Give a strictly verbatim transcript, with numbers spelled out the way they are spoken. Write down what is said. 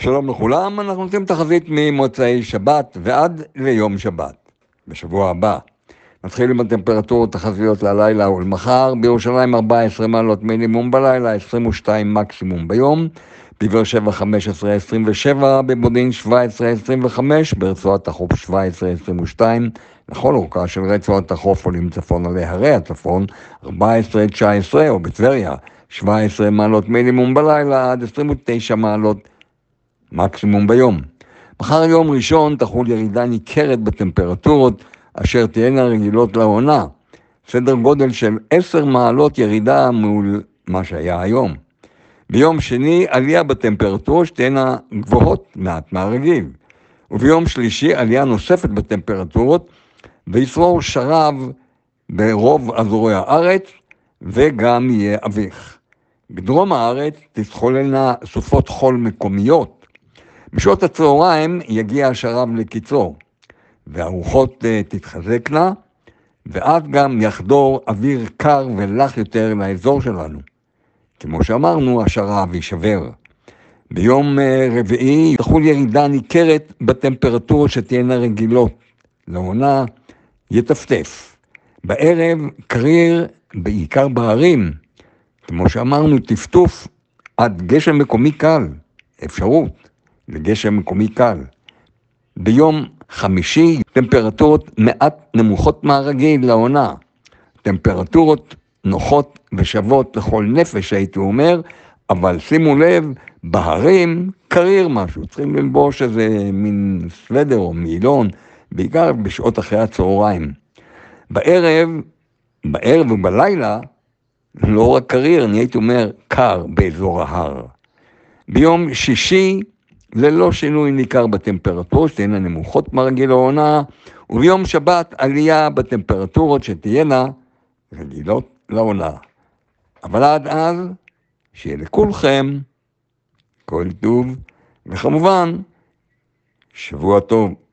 שלום לכולם, אנחנו נותנים תחזית ממוצאי שבת ועד ליום שבת. בשבוע הבא נתחיל עם הטמפרטורות תחזיות ללילה ולמחר. בירושלים ארבע עשרה מעלות מינימום בלילה, עשרים ושתיים מקסימום ביום. בבאר שבע חמש עשרה עשרים ושבע, במודיעין שבע עשרה עשרים וחמש, ברצועת החוף שבע עשרה עשרים ושתיים, לכל אורכה של רצועת החוף עולים צפונה להרי הצפון ארבע עשרה תשע עשרה, או בטבריה שבע עשרה מעלות מינימום בלילה עד עשרים ותשע מעלות מקסימום ביום. מחר יום ראשון תחול ירידה ניכרת בטמפרטורות אשר תהיינה רגילות לעונה, סדר גודל של עשר מעלות ירידה מול מה שהיה היום. ביום שני עלייה בטמפרטורות שתהיינה גבוהות מעט מהרגיל, וביום שלישי עלייה נוספת בטמפרטורות וישרור שרב ברוב אזורי הארץ וגם יהיה אביך. בדרום הארץ תתחוללנה סופות חול מקומיות. בשעות הצהריים יגיע השרב לקיצור, והרוחות תתחזקנה, ואז גם יחדור אוויר קר ולח יותר לאזור שלנו. כמו שאמרנו, השרב יישבר. ביום רביעי תחול ירידה ניכרת בטמפרטורות שתהיינה רגילות לעונה, יטפטף. בערב קריר בעיקר בערים, כמו שאמרנו, טפטוף עד גשם מקומי קל, אפשרות לגשם מקומי קל. ביום חמישי טמפרטורות מעט נמוכות מהרגיל לעונה, טמפרטורות נוחות ושוות לכל נפש הייתי אומר, אבל שימו לב, בהרים קריר משהו, צריכים ללבוש איזה מין סוודר או מילון, בעיקר בשעות אחרי הצהריים. בערב, בערב ובלילה, לא רק קריר, אני הייתי אומר קר באזור ההר. ביום שישי, ללא שינוי ניכר בטמפרטורות, שתהיינה נמוכות מהרגיל לעונה, וביום שבת עלייה בטמפרטורות שתהיינה רגילות לעונה. אבל עד אז, שיהיה לכולכם כל טוב, וכמובן, שבוע טוב.